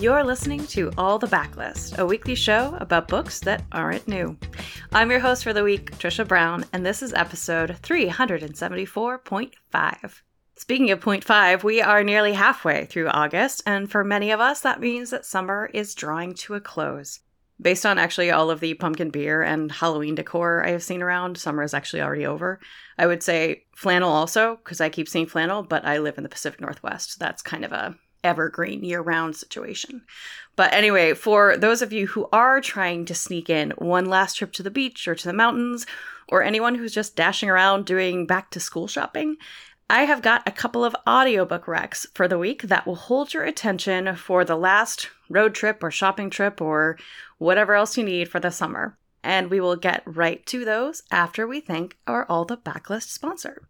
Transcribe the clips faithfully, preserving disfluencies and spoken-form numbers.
You're listening to All the Backlist, a weekly show about books that aren't new. I'm your host for the week, Trisha Brown, and this is episode three seventy-four point five. Speaking of point five, we are nearly halfway through August, and for many of us, that means that summer is drawing to a close. Based on actually all of the pumpkin beer and Halloween decor I have seen around, summer is actually already over. I would say flannel also, because I keep seeing flannel, but I live in the Pacific Northwest. That's kind of a evergreen year-round situation. But anyway, for those of you who are trying to sneak in one last trip to the beach or to the mountains, or anyone who's just dashing around doing back-to-school shopping, I have got a couple of audiobook recs for the week that will hold your attention for the last road trip or shopping trip or whatever else you need for the summer. And we will get right to those after we thank our All the Backlist sponsor.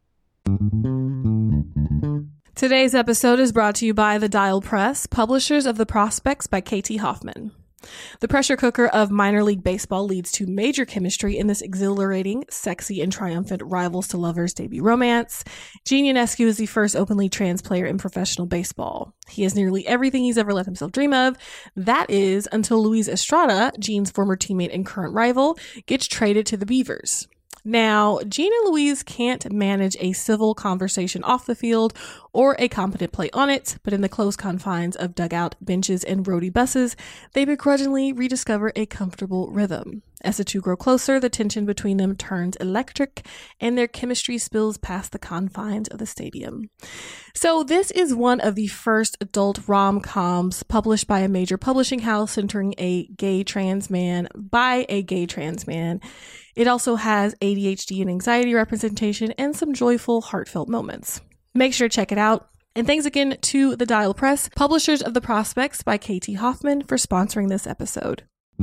Today's episode is brought to you by The Dial Press, publishers of The Prospects by K T Hoffman. The pressure cooker of minor league baseball leads to major chemistry in this exhilarating, sexy, and triumphant rivals to lovers debut romance. Gene Ionescu is the first openly trans player in professional baseball. He has nearly everything he's ever let himself dream of. That is, until Luis Estrada, Gene's former teammate and current rival, gets traded to the Beavers. Now, Gene and Louise can't manage a civil conversation off the field or a competent play on it, but in the close confines of dugout, benches, and roadie buses, they begrudgingly rediscover a comfortable rhythm. As the two grow closer, the tension between them turns electric, and their chemistry spills past the confines of the stadium. So this is one of the first adult rom-coms published by a major publishing house centering a gay trans man by a gay trans man. It also has A D H D and anxiety representation and some joyful, heartfelt moments. Make sure to check it out. And thanks again to The Dial Press, publishers of The Prospects by K T Hoffman, for sponsoring this episode.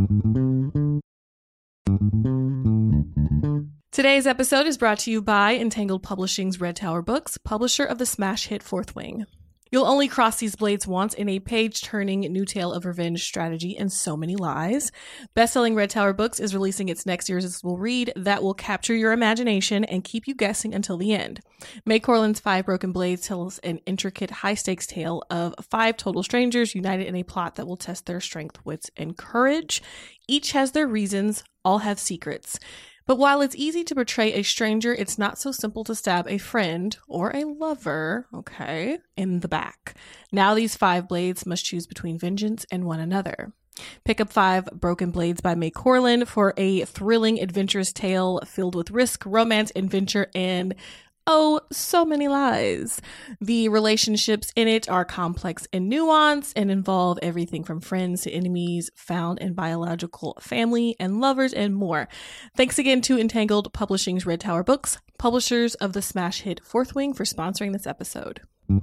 Today's episode is brought to you by Entangled Publishing's Red Tower Books, publisher of the smash hit Fourth Wing. You'll only cross these blades once in a page-turning new tale of revenge, strategy, and so many lies. Best-selling Red Tower Books is releasing its next irresistible read that will capture your imagination and keep you guessing until the end. May Corlin's Five Broken Blades tells an intricate, high-stakes tale of five total strangers united in a plot that will test their strength, wits, and courage. Each has their reasons, all have secrets. But while it's easy to betray a stranger, it's not so simple to stab a friend or a lover, okay, in the back. Now these five blades must choose between vengeance and one another. Pick up Five Broken Blades by May Corlin for a thrilling, adventurous tale filled with risk, romance, adventure, and oh, so many lies. The relationships in it are complex and nuanced and involve everything from friends to enemies, found and biological family, and lovers, and more. Thanks again to Entangled Publishing's Red Tower Books, publishers of the smash hit Fourth Wing, for sponsoring this episode.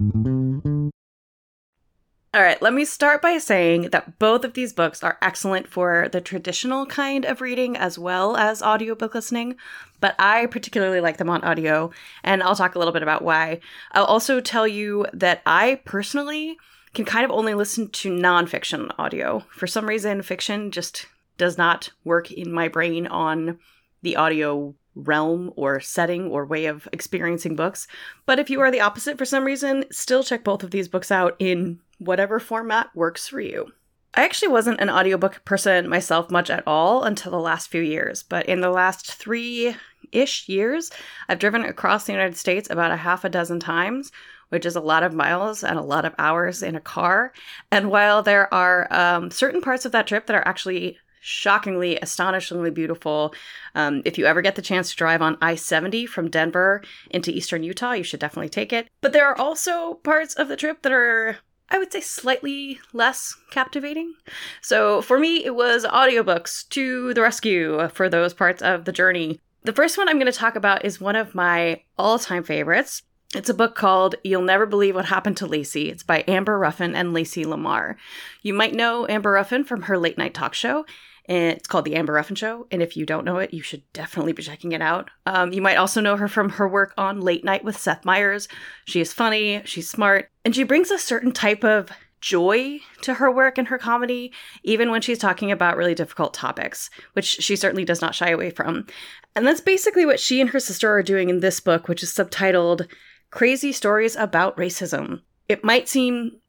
All right, let me start by saying that both of these books are excellent for the traditional kind of reading as well as audiobook listening, but I particularly like them on audio, and I'll talk a little bit about why. I'll also tell you that I personally can kind of only listen to nonfiction audio. For some reason, fiction just does not work in my brain on the audio realm or setting or way of experiencing books. But if you are the opposite for some reason, still check both of these books out in whatever format works for you. I actually wasn't an audiobook person myself much at all until the last few years, but in the last three-ish years, I've driven across the United States about a half a dozen times, which is a lot of miles and a lot of hours in a car. And while there are um, certain parts of that trip that are actually shockingly, astonishingly beautiful, um, if you ever get the chance to drive on I seventy from Denver into eastern Utah, you should definitely take it. But there are also parts of the trip that are, I would say, slightly less captivating. So for me, it was audiobooks to the rescue for those parts of the journey. The first one I'm going to talk about is one of my all-time favorites. It's a book called You'll Never Believe What Happened to Lacey. It's by Amber Ruffin and Lacey Lamar. You might know Amber Ruffin from her late night talk show. And it's called The Amber Ruffin Show. And if you don't know it, you should definitely be checking it out. Um, you might also know her from her work on Late Night with Seth Meyers. She is funny, she's smart, and she brings a certain type of joy to her work and her comedy, even when she's talking about really difficult topics, which she certainly does not shy away from. And that's basically what she and her sister are doing in this book, which is subtitled Crazy Stories About Racism. It might seem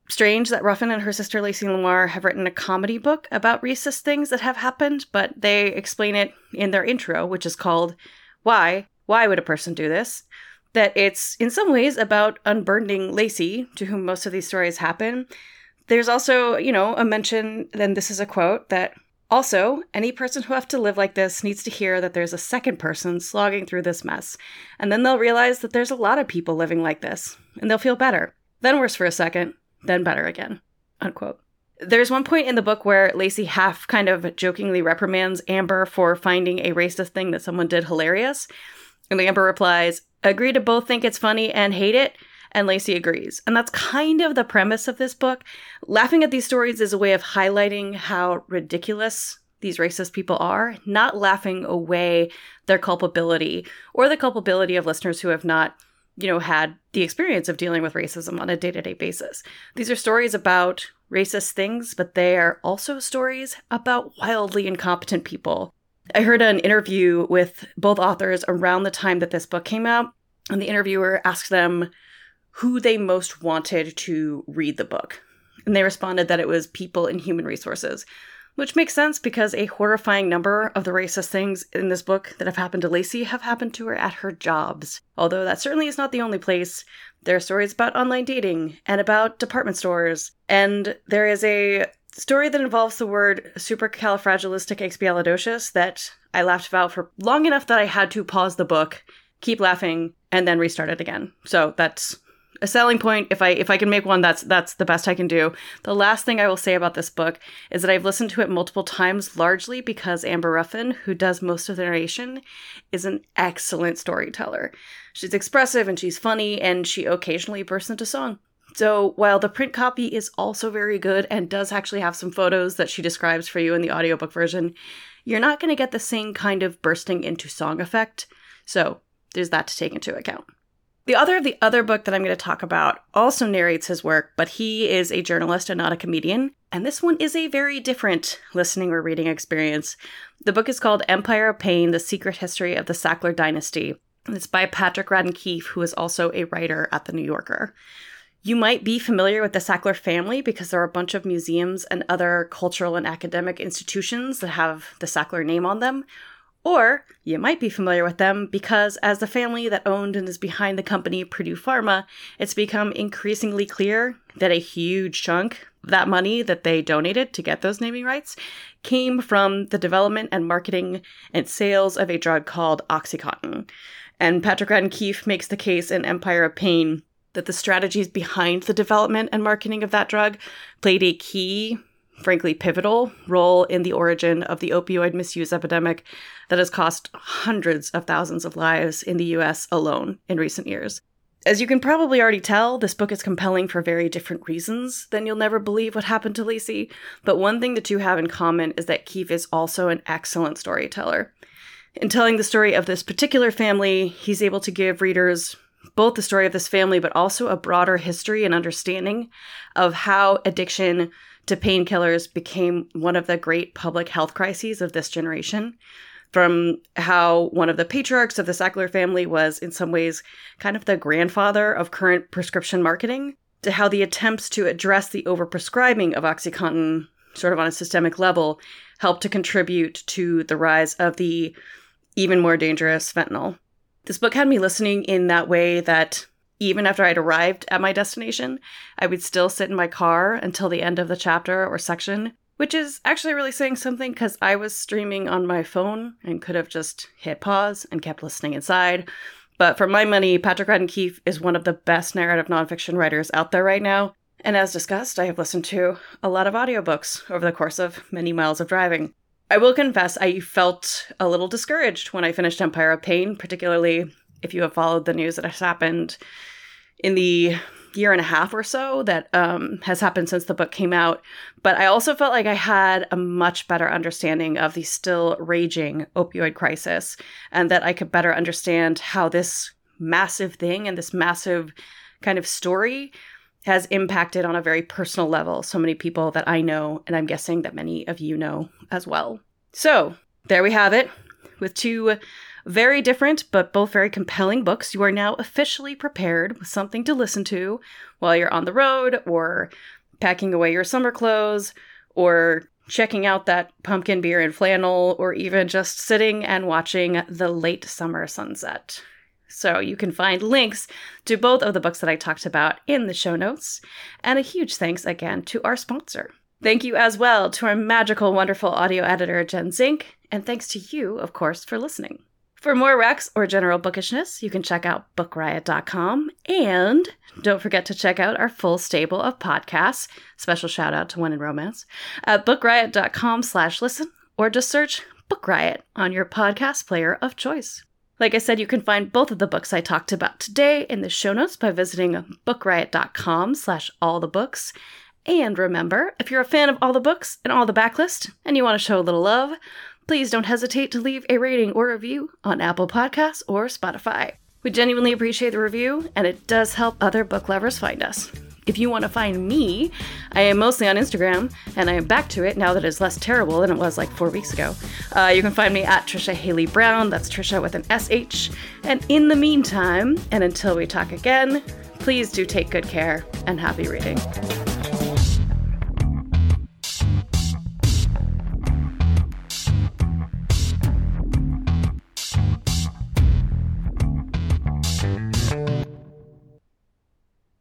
strange that Ruffin and her sister Lacey Lamar have written a comedy book about racist things that have happened, but they explain it in their intro, which is called Why? Why Would a Person Do This? That it's, in some ways, about unburdening Lacey, to whom most of these stories happen. There's also, you know, a mention, then this is a quote, that also, any person who has to live like this needs to hear that there's a second person slogging through this mess. And then they'll realize that there's a lot of people living like this, and they'll feel better. Then worse for a second, then better again. Unquote. There's one point in the book where Lacey half kind of jokingly reprimands Amber for finding a racist thing that someone did hilarious. And Amber replies, agree to both think it's funny and hate it, and Lacey agrees. And that's kind of the premise of this book. Laughing at these stories is a way of highlighting how ridiculous these racist people are, not laughing away their culpability or the culpability of listeners who have not, you know, had the experience of dealing with racism on a day-to-day basis. These are stories about racist things, but they are also stories about wildly incompetent people. I heard an interview with both authors around the time that this book came out, and the interviewer asked them who they most wanted to read the book. And they responded that it was people in human resources, which makes sense because a horrifying number of the racist things in this book that have happened to Lacey have happened to her at her jobs. Although that certainly is not the only place. There are stories about online dating and about department stores. And there is a story that involves the word supercalifragilisticexpialidocious that I laughed about for long enough that I had to pause the book, keep laughing, and then restart it again. So that's a selling point. If I if I can make one, that's that's the best I can do. The last thing I will say about this book is that I've listened to it multiple times, largely because Amber Ruffin, who does most of the narration, is an excellent storyteller. She's expressive and she's funny, and she occasionally bursts into song. So while the print copy is also very good and does actually have some photos that she describes for you in the audiobook version, you're not going to get the same kind of bursting into song effect. So there's that to take into account. The author of the other book that I'm going to talk about also narrates his work, but he is a journalist and not a comedian. And this one is a very different listening or reading experience. The book is called Empire of Pain, The Secret History of the Sackler Dynasty. And it's by Patrick Radden Keefe, who is also a writer at The New Yorker. You might be familiar with the Sackler family because there are a bunch of museums and other cultural and academic institutions that have the Sackler name on them. Or you might be familiar with them because as the family that owned and is behind the company Purdue Pharma, it's become increasingly clear that a huge chunk of that money that they donated to get those naming rights came from the development and marketing and sales of a drug called OxyContin. And Patrick Radden Keefe makes the case in Empire of Pain that the strategies behind the development and marketing of that drug played a key, frankly pivotal, role in the origin of the opioid misuse epidemic that has cost hundreds of thousands of lives in the U S alone in recent years. As you can probably already tell, this book is compelling for very different reasons than You'll Never Believe What Happened to Lacey, but one thing the two have in common is that Keefe is also an excellent storyteller. In telling the story of this particular family, he's able to give readers both the story of this family, but also a broader history and understanding of how addiction to painkillers became one of the great public health crises of this generation. From how one of the patriarchs of the Sackler family was in some ways kind of the grandfather of current prescription marketing, to how the attempts to address the overprescribing of OxyContin sort of on a systemic level helped to contribute to the rise of the even more dangerous fentanyl. This book had me listening in that way that even after I'd arrived at my destination, I would still sit in my car until the end of the chapter or section, which is actually really saying something because I was streaming on my phone and could have just hit pause and kept listening inside. But for my money, Patrick Radden Keefe is one of the best narrative nonfiction writers out there right now. And as discussed, I have listened to a lot of audiobooks over the course of many miles of driving. I will confess I felt a little discouraged when I finished Empire of Pain, particularly if you have followed the news that has happened in the year and a half or so that um, has happened since the book came out. But I also felt like I had a much better understanding of the still raging opioid crisis, and that I could better understand how this massive thing and this massive kind of story has impacted on a very personal level so many people that I know, and I'm guessing that many of you know as well. So there we have it. With two very different but both very compelling books, you are now officially prepared with something to listen to while you're on the road or packing away your summer clothes, or checking out that pumpkin beer and flannel, or even just sitting and watching the late summer sunset. So you can find links to both of the books that I talked about in the show notes. And a huge thanks again to our sponsor. Thank you as well to our magical, wonderful audio editor, Jen Zink. And thanks to you, of course, for listening. For more recs or general bookishness, you can check out book riot dot com. And don't forget to check out our full stable of podcasts, special shout out to One in Romance, at book riot dot com slash listen, or just search Book Riot on your podcast player of choice. Like I said, you can find both of the books I talked about today in the show notes by visiting book riot dot com slash all the books. And remember, if you're a fan of all the books and all the backlist, and you want to show a little love, please don't hesitate to leave a rating or review on Apple Podcasts or Spotify. We genuinely appreciate the review, and it does help other book lovers find us. If you want to find me, I am mostly on Instagram, and I am back to it now that it's less terrible than it was like four weeks ago. Uh, you can find me at Trisha Haley Brown, that's Trisha with an S H. And in the meantime, and until we talk again, please do take good care and happy reading.